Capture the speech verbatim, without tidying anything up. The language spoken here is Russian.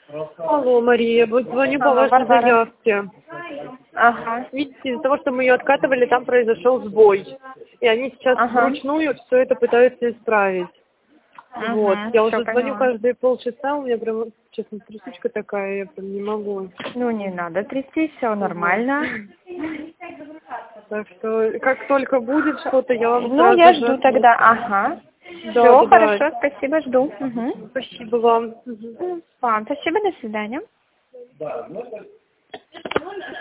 Алло, Мария, вот звоню по Алло, вашей Варвара. заявке. Ага. Видите, из-за того, что мы ее откатывали, там произошел сбой. И они сейчас Ага. вручную все это пытаются исправить. Вот. Угу, Я все уже звоню поняла. каждые полчаса, у меня прям, честно, трясучка такая, я прям не могу. Ну, не надо трястись, все нормально. Так что, как только будет что-то, я вам Ну, сразу я же жду отвечу. тогда. Ага. Да, Все да, да. хорошо, спасибо, жду. Угу. Спасибо вам. Мгм. Вам спасибо, до свидания.